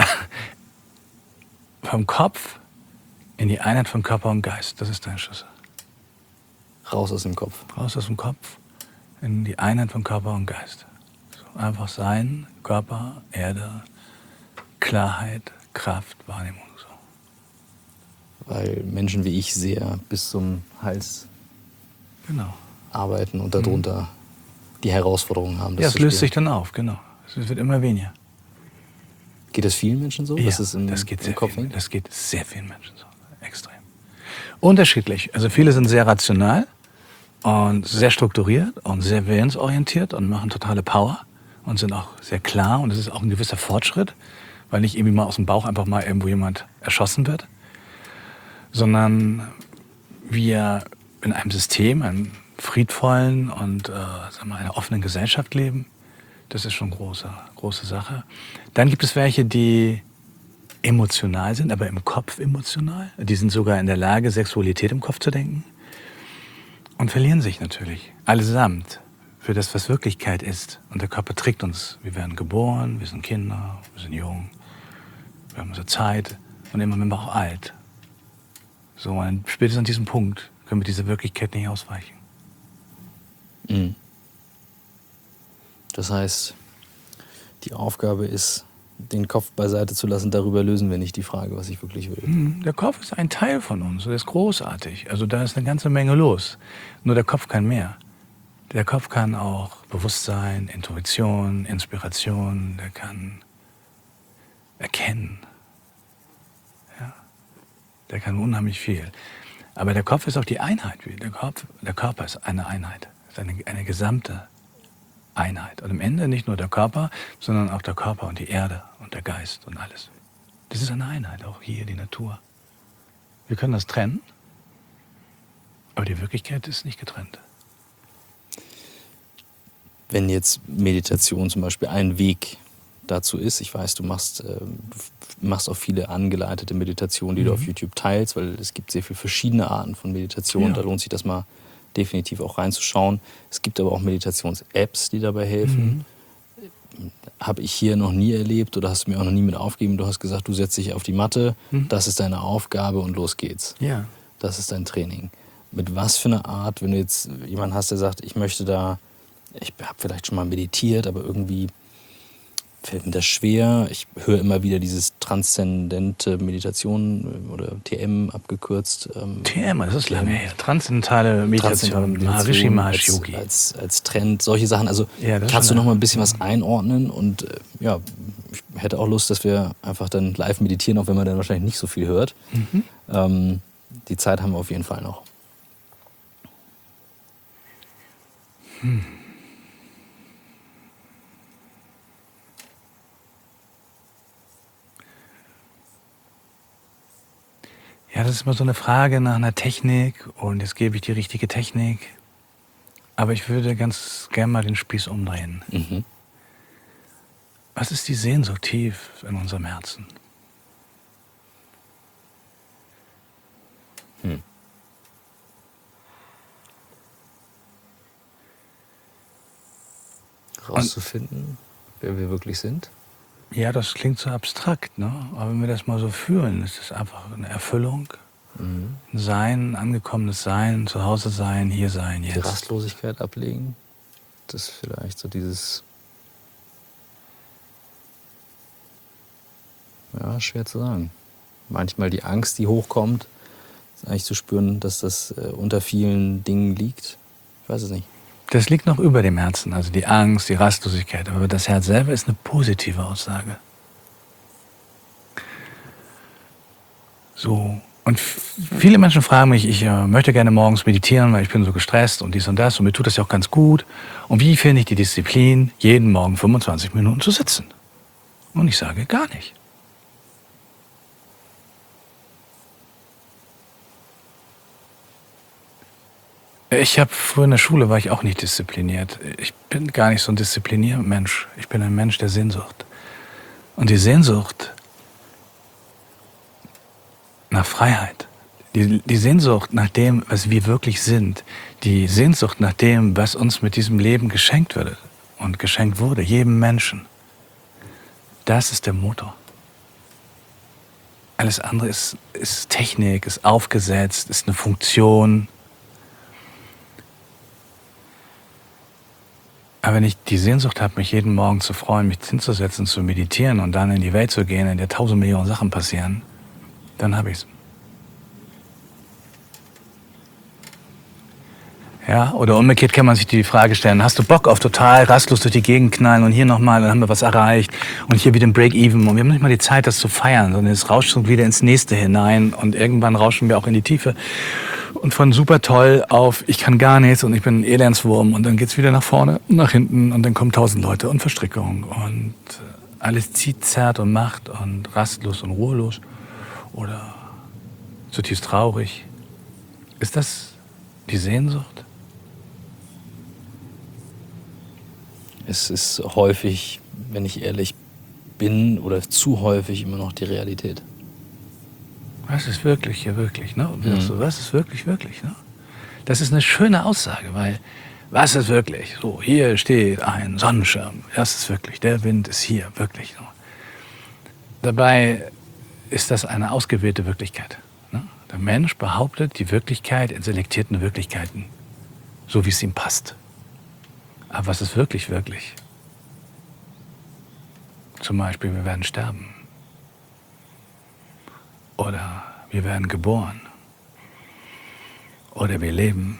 Vom Kopf in die Einheit von Körper und Geist, das ist dein Schlüssel. Raus aus dem Kopf. Raus aus dem Kopf in die Einheit von Körper und Geist. So, einfach sein, Körper, Erde, Klarheit, Kraft, Wahrnehmung. So. Weil Menschen wie ich sehr bis zum Hals genau. arbeiten und darunter mhm. die Herausforderungen haben. Das ja, es zu löst spüren. sich dann auf, genau. Es wird immer weniger. Geht das vielen Menschen so? Ja, das, ist im, das, geht im sehr Kopf viel, das geht sehr vielen Menschen so. Extrem. Unterschiedlich. Also viele sind sehr rational und sehr strukturiert und sehr willensorientiert und machen totale Power und sind auch sehr klar. Und es ist auch ein gewisser Fortschritt, weil nicht irgendwie mal aus dem Bauch einfach mal irgendwo jemand erschossen wird, sondern wir in einem System, einem friedvollen und äh, sagen wir, einer offenen Gesellschaft leben. Das ist schon eine große, große Sache. Dann gibt es welche, die emotional sind, aber im Kopf emotional. Die sind sogar in der Lage, Sexualität im Kopf zu denken. Und verlieren sich natürlich, allesamt, für das, was Wirklichkeit ist. Und der Körper trägt uns. Wir werden geboren, wir sind Kinder, wir sind jung, wir haben unsere Zeit und irgendwann sind wir auch alt. So, und spätestens an diesem Punkt können wir dieser Wirklichkeit nicht ausweichen. Mhm. Das heißt, die Aufgabe ist, den Kopf beiseite zu lassen, darüber lösen wir nicht die Frage, was ich wirklich will. Der Kopf ist ein Teil von uns, der ist großartig. Also da ist eine ganze Menge los. Nur der Kopf kann mehr. Der Kopf kann auch Bewusstsein, Intuition, Inspiration, der kann erkennen. Der kann unheimlich viel. Aber der Kopf ist auch die Einheit. Der, Kopf, der Körper ist eine Einheit. Ist eine, eine gesamte Einheit. Und am Ende nicht nur der Körper, sondern auch der Körper und die Erde und der Geist und alles. Das ist eine Einheit, auch hier die Natur. Wir können das trennen, aber die Wirklichkeit ist nicht getrennt. Wenn jetzt Meditation zum Beispiel ein Weg dazu ist, ich weiß, du machst, äh, du machst auch viele angeleitete Meditationen, die mhm. du auf YouTube teilst, weil es gibt sehr viele verschiedene Arten von Meditation, ja. Da lohnt sich das mal definitiv auch reinzuschauen. Es gibt aber auch Meditations-Apps, die dabei helfen. Mhm. Habe ich hier noch nie erlebt oder hast du mir auch noch nie mit aufgegeben. Du hast gesagt, du setzt dich auf die Matte, mhm. das ist deine Aufgabe und los geht's. Ja. Das ist dein Training. Mit was für einer Art, wenn du jetzt jemanden hast, der sagt, ich möchte da, ich habe vielleicht schon mal meditiert, aber irgendwie fällt mir das schwer. Ich höre immer wieder dieses transzendente Meditation oder T M abgekürzt. Ähm, T M, das ist lange her. Transzendentale Meditation, Maharishi Mahesh als, Yogi. als, als Trend, solche Sachen. Also ja, kannst du noch mal ein bisschen was einordnen? Und äh, ja, ich hätte auch Lust, dass wir einfach dann live meditieren, auch wenn man dann wahrscheinlich nicht so viel hört. Mhm. Ähm, die Zeit haben wir auf jeden Fall noch. Hm. Ja, das ist immer so eine Frage nach einer Technik und jetzt gebe ich die richtige Technik. Aber ich würde ganz gerne mal den Spieß umdrehen. Mhm. Was ist die Sehnsucht tief in unserem Herzen? Hm. Rauszufinden, wer wir wirklich sind? Ja, das klingt so abstrakt, ne? Aber wenn wir das mal so fühlen, ist es einfach eine Erfüllung, mhm. ein Sein, ein angekommenes Sein, zu Hause sein, hier sein, jetzt. Die Rastlosigkeit ablegen, das ist vielleicht so dieses, ja, schwer zu sagen. Manchmal die Angst, die hochkommt, ist eigentlich zu spüren, dass das äh, unter vielen Dingen liegt. Ich weiß es nicht. Das liegt noch über dem Herzen, also die Angst, die Rastlosigkeit. Aber das Herz selber ist eine positive Aussage. So. Und viele Menschen fragen mich, ich äh, möchte gerne morgens meditieren, weil ich bin so gestresst und dies und das. Und mir tut das ja auch ganz gut. Und wie finde ich die Disziplin, jeden Morgen fünfundzwanzig Minuten zu sitzen? Und ich sage, gar nicht. Ich habe früher in der Schule war ich auch nicht diszipliniert. Ich bin gar nicht so ein Diszipliniermensch. Ich bin ein Mensch der Sehnsucht. Und die Sehnsucht nach Freiheit, die, die Sehnsucht nach dem, was wir wirklich sind, die Sehnsucht nach dem, was uns mit diesem Leben geschenkt wurde und geschenkt wurde, jedem Menschen, das ist der Motor. Alles andere ist, ist Technik, ist aufgesetzt, ist eine Funktion. Aber wenn ich die Sehnsucht habe, mich jeden Morgen zu freuen, mich hinzusetzen, zu meditieren und dann in die Welt zu gehen, in der tausend Millionen Sachen passieren, dann habe ich es. Ja, oder umgekehrt kann man sich die Frage stellen, hast du Bock auf total rastlos durch die Gegend knallen und hier nochmal, dann haben wir was erreicht und hier wieder ein Break-Even und wir haben nicht mal die Zeit, das zu feiern, sondern es rauscht schon wieder ins Nächste hinein und irgendwann rauschen wir auch in die Tiefe. Und von super toll auf, ich kann gar nichts und ich bin ein Elendswurm und dann geht's wieder nach vorne und nach hinten und dann kommen tausend Leute und Verstrickung und alles zieht, zerrt und macht und rastlos und ruhelos oder zutiefst traurig. Ist das die Sehnsucht? Es ist häufig, wenn ich ehrlich bin, oder zu häufig immer noch die Realität. Was ist wirklich hier wirklich, ne? Mhm. So, was ist wirklich wirklich, ne? Das ist eine schöne Aussage, weil was ist wirklich? So, hier steht ein Sonnenschirm. Das ist wirklich, der Wind ist hier wirklich. Ne? Dabei ist das eine ausgewählte Wirklichkeit. Ne? Der Mensch behauptet die Wirklichkeit in selektierten Wirklichkeiten, so wie es ihm passt. Aber was ist wirklich wirklich? Zum Beispiel, wir werden sterben. Oder wir werden geboren. Oder wir leben.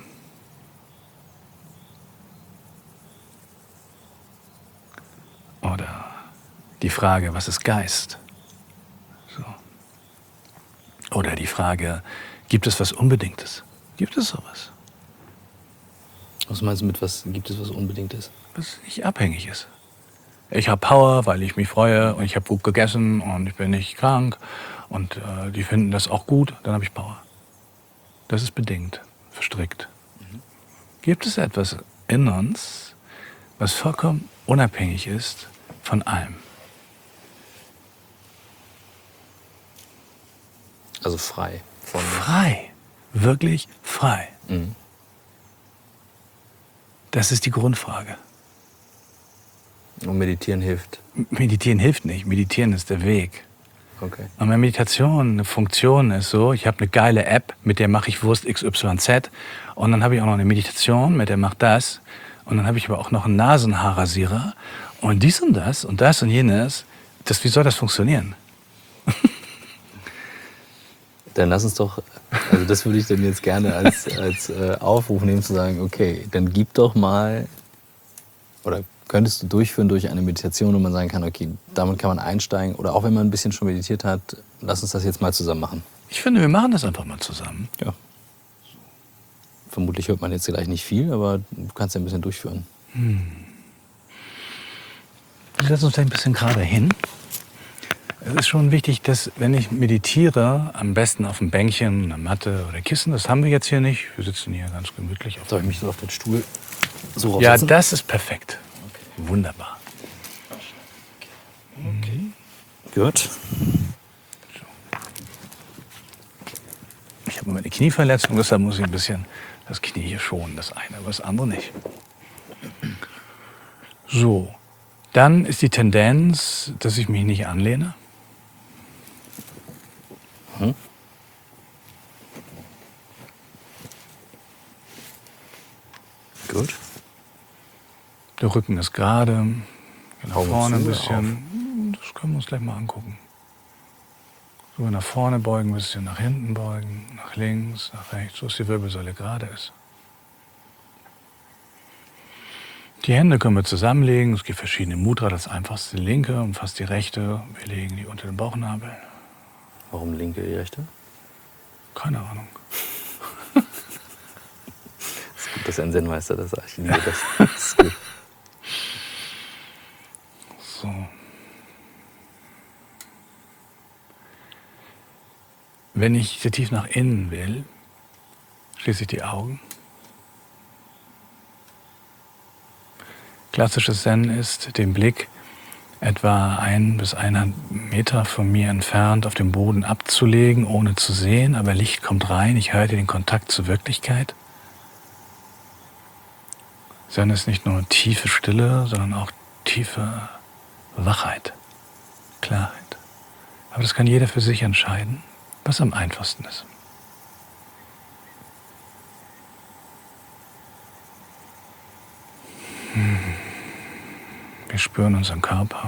Oder die Frage, was ist Geist? So. Oder Oder die Frage, gibt es was Unbedingtes? Gibt es sowas? Was meinst du mit was? Gibt es was Unbedingtes? Was nicht abhängig ist. Ich habe Power, weil ich mich freue und ich habe gut gegessen und ich bin nicht krank und äh, die finden das auch gut, dann habe ich Power. Das ist bedingt, verstrickt. Mhm. Gibt es etwas in uns, was vollkommen unabhängig ist von allem? Also frei. Von Frei. Wirklich frei. Mhm. Das ist die Grundfrage. Und meditieren hilft. Meditieren hilft nicht. Meditieren ist der Weg. Okay. Und meine Meditation, eine Funktion ist so, ich habe eine geile App, mit der mache ich Wurst X Y Z. Und dann habe ich auch noch eine Meditation, mit der macht das. Und dann habe ich aber auch noch einen Nasenhaarrasierer. Und dies und das und das und jenes. Das, wie soll das funktionieren? Dann lass uns doch, also das würde ich dann jetzt gerne als, als äh, Aufruf nehmen, zu sagen, okay, dann gib doch mal, oder könntest du durchführen durch eine Meditation, wo man sagen kann, okay, damit kann man einsteigen, oder auch wenn man ein bisschen schon meditiert hat, lass uns das jetzt mal zusammen machen. Ich finde, wir machen das einfach mal zusammen. Ja. Vermutlich hört man jetzt gleich nicht viel, aber du kannst ja ein bisschen durchführen. Hm. Wir setzen uns gleich ein bisschen gerade hin. Es ist schon wichtig, dass, wenn ich meditiere, am besten auf dem Bänkchen, einer Matte oder Kissen, das haben wir jetzt hier nicht. Wir sitzen hier ganz gemütlich. Auf Soll ich mich so auf den Stuhl so Ja, raufsetzen? das ist perfekt. Okay. Wunderbar. Okay. Gut. Ich habe immer eine Knieverletzung, deshalb muss ich ein bisschen das Knie hier schonen, das eine, aber das andere nicht. So, dann ist die Tendenz, dass ich mich nicht anlehne. Hm? Gut. Der Rücken ist gerade, nach Augen vorne ein zu, bisschen. Das können wir uns gleich mal angucken. So nach vorne beugen, ein bisschen nach hinten beugen, nach links, nach rechts, so dass die Wirbelsäule gerade ist. Die Hände können wir zusammenlegen. Es gibt verschiedene Mudra. Das einfachste die linke und fast die rechte. Wir legen die unter den Bauchnabel. Warum linke, die rechte? Keine Ahnung. Es ist gut, dass ein Zen-Meister das sagt. Ich liebe das. Das ist gut. So. Wenn ich sehr tief nach innen will, schließe ich die Augen. Klassisches Zen ist, den Blick etwa ein bis eineinhalb Meter von mir entfernt auf dem Boden abzulegen, ohne zu sehen, aber Licht kommt rein, ich halte den Kontakt zur Wirklichkeit. Zen ist nicht nur tiefe Stille, sondern auch tiefe Wachheit, Klarheit. Aber das kann jeder für sich entscheiden, was am einfachsten ist. Wir spüren unseren Körper,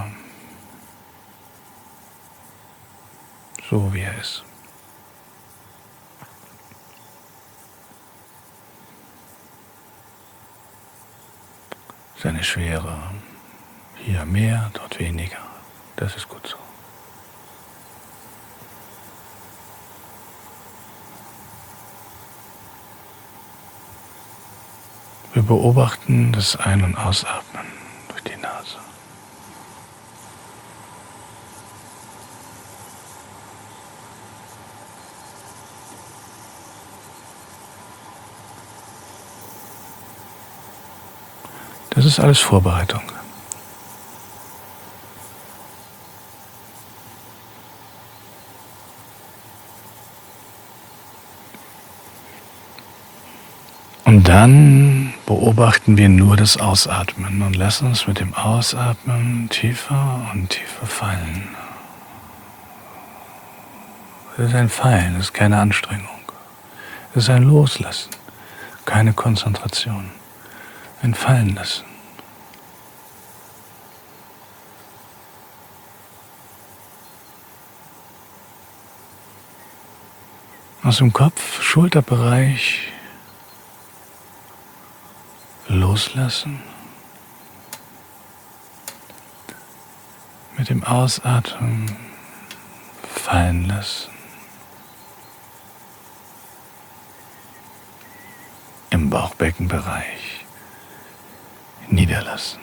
so wie er ist. Seine Schwere, hier mehr, dort weniger, das ist gut so. Wir beobachten das Ein- und Ausatmen durch die Nase. Das ist alles Vorbereitung. Und dann beobachten wir nur das Ausatmen und lassen uns mit dem Ausatmen tiefer und tiefer fallen. Es ist ein Fallen, es ist keine Anstrengung. Es ist ein Loslassen, keine Konzentration. Ein Fallen lassen. Aus dem Kopf, Schulterbereich loslassen. Mit dem Ausatmen fallen lassen. im Bauchbeckenbereich niederlassen.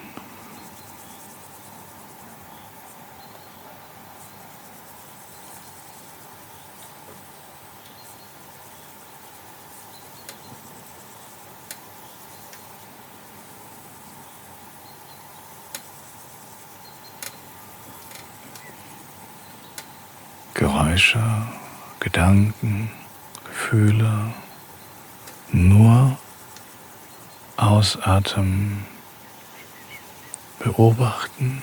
Geräusche, Gedanken, Gefühle, nur ausatmen, beobachten,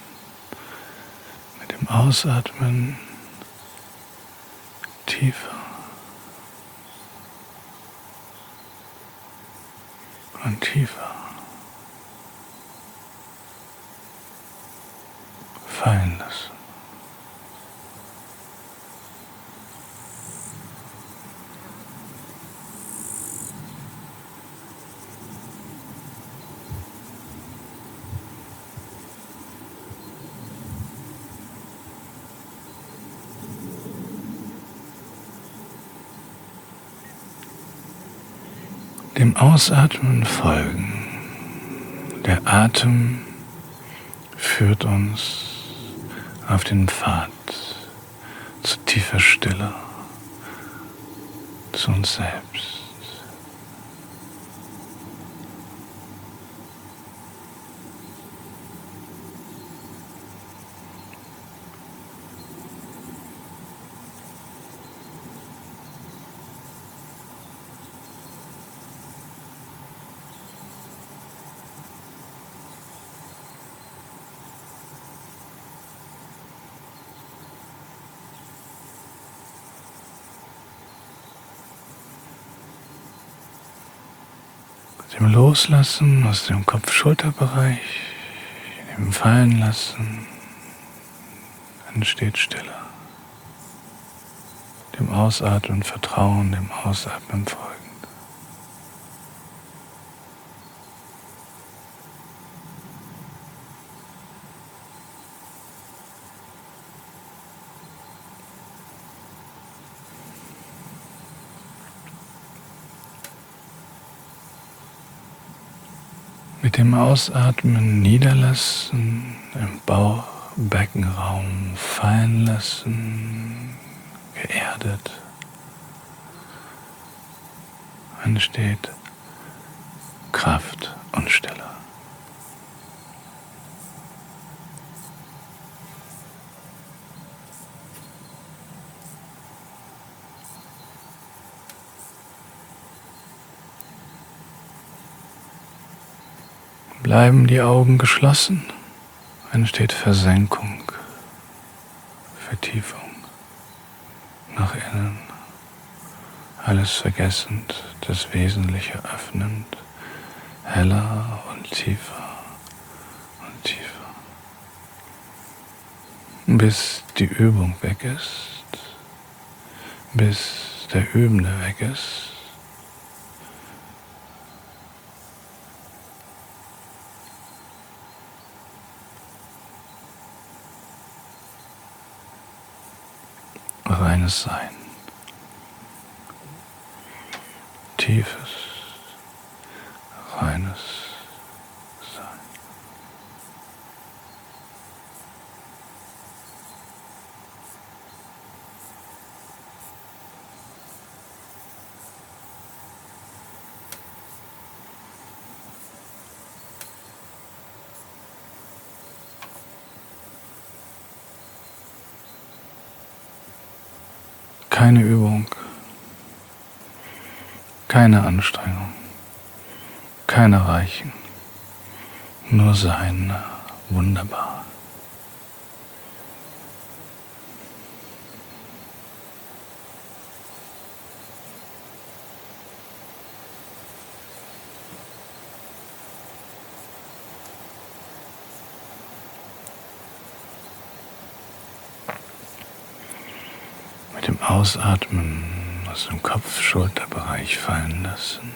mit dem Ausatmen tiefer und tiefer fallen lassen. Dem Ausatmen folgen. Der Atem führt uns auf den Pfad zu tiefer Stille, zu uns selbst. Dem Loslassen aus dem Kopf-Schulter-Bereich, dem Fallenlassen, entsteht Stille. Dem Ausatmen Vertrauen, dem Ausatmen folgend. Mit dem Ausatmen niederlassen, im Bauch, Beckenraum fallen lassen, geerdet, entsteht Kraft und Stille. Bleiben die Augen geschlossen, entsteht Versenkung, Vertiefung, nach innen, alles vergessend, das Wesentliche öffnend, heller und tiefer und tiefer, bis die Übung weg ist, bis der Übende weg ist. Reines Sein, tiefes, reines Sein. Keine Übung, keine Anstrengung, kein Erreichen, nur Sein, wunderbar. Mit dem Ausatmen aus dem Kopf-Schulter-Bereich fallen lassen.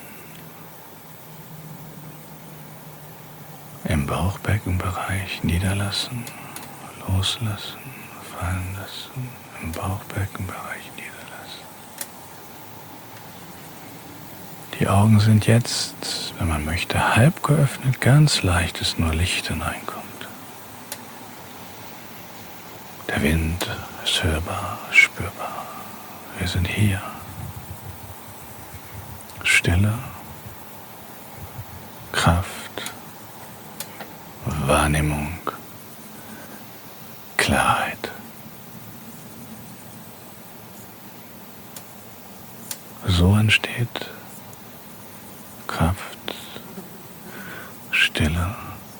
Im Bauchbeckenbereich niederlassen, loslassen, fallen lassen. Im Bauchbeckenbereich niederlassen. Die Augen sind jetzt, wenn man möchte, halb geöffnet, ganz leicht, dass nur Licht hineinkommt. Der Wind ist hörbar, spürbar. Wir sind hier. Stille, Kraft, Wahrnehmung, Klarheit. So entsteht Kraft, Stille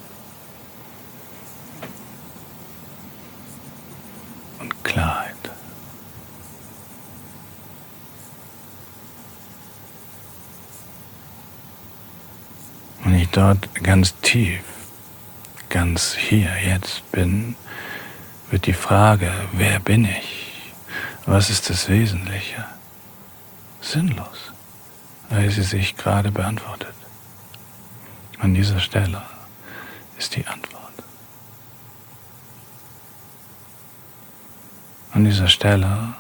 und Klarheit. Wenn ich dort ganz tief, ganz hier, jetzt bin, wird die Frage, wer bin ich? Was ist das Wesentliche? Sinnlos, weil sie sich gerade beantwortet. An dieser Stelle ist die Antwort. An dieser Stelle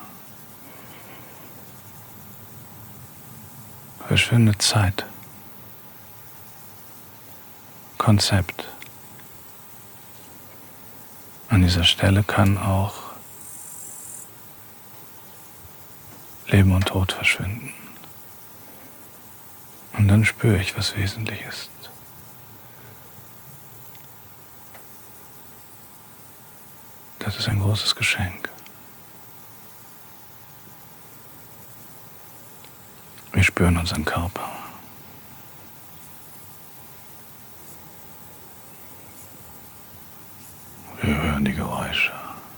verschwindet Zeit, Konzept. An dieser Stelle kann auch Leben und Tod verschwinden. Und dann spüre ich, was wesentlich ist. Das ist ein großes Geschenk. Wir spüren unseren Körper. Wir hören die Geräusche.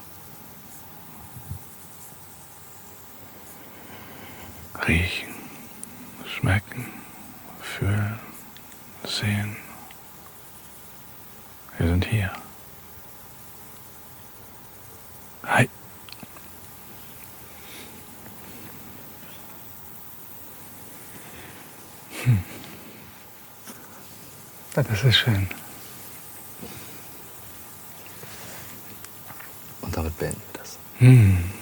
Riechen, schmecken, fühlen, sehen. Wir sind hier. Hi. Hm. Das ist schön. Und damit beenden wir das. Hm.